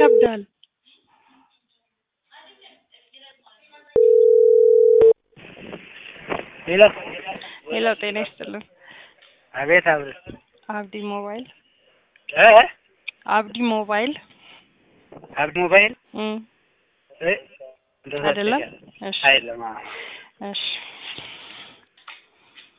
ይከብዳል። ሄሎ ሄሎ ጤና ይስጥልን። አቤት አብረን አብዲ ሞባይል እ አብዲ ሞባይል አብዲ ሞባይል እም እንደዛ አይደለም። እሺ አይደለም። እሺ